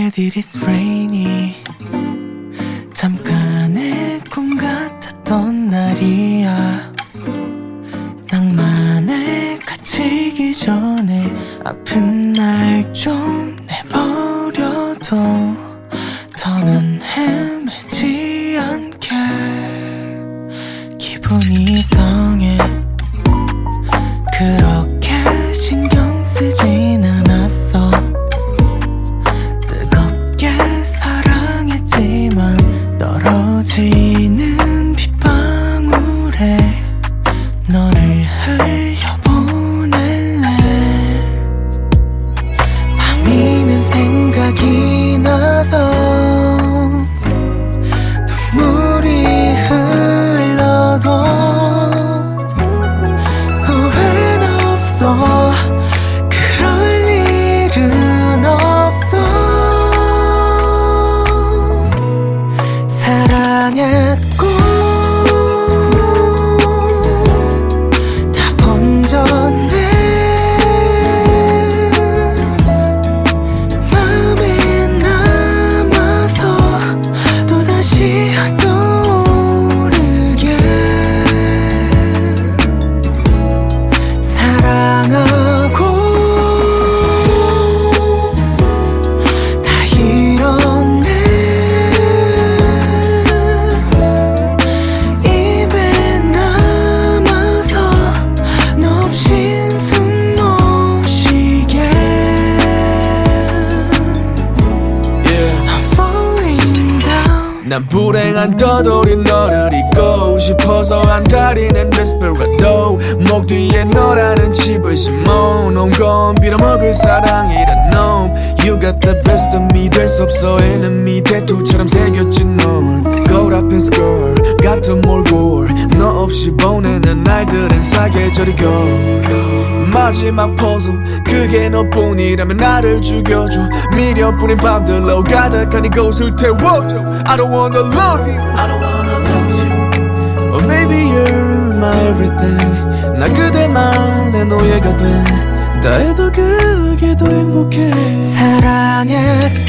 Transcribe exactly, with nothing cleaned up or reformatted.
Bad it is rainy. 잠깐의 꿈 같았던 날이야. 낭만에 갇히기 전에 아픈 날 좀 내버려둬. 더는 헤매지 않게. 기분이 이상해. 그렇게 신경 쓰진 않았어. 뜨겁게 사랑했지만 떨어지는 빗방울에 너를 흘려보낼래. 밤이면 생각이 나서 눈물이 흘러도 후회는 없어. 그럴 일은 없어. 사랑했고 다 번졌네. 맘에 남아서 또다시 떠오르게. 사랑하고 다 잃었네. 입에 남아서 너 없인 숨 못 쉬게. I'm falling down. 난 불행한 떠돌이 너를 잊고 싶어서 안달이는 desperado. 목 뒤에 너라는 칩을 심어 놓은 건 빌어먹을 사랑이란 놈. You got the best of me. 될 수 없어 enemy. 태투처럼 새겨진 널 거울 앞엔 score 같은 몰골. 너 없이 보내는 날들은 사계절이고 마지막 포즈 그게 너뿐이라면 나를 죽여줘. 미련뿐인 밤들로 가득한 이곳을 태워줘. I don't wanna love you. I don't wanna lose you. Oh baby you're my everything. 나 그대만의 노예가 돼. 다 해도 그게 더 행복해. 사랑했고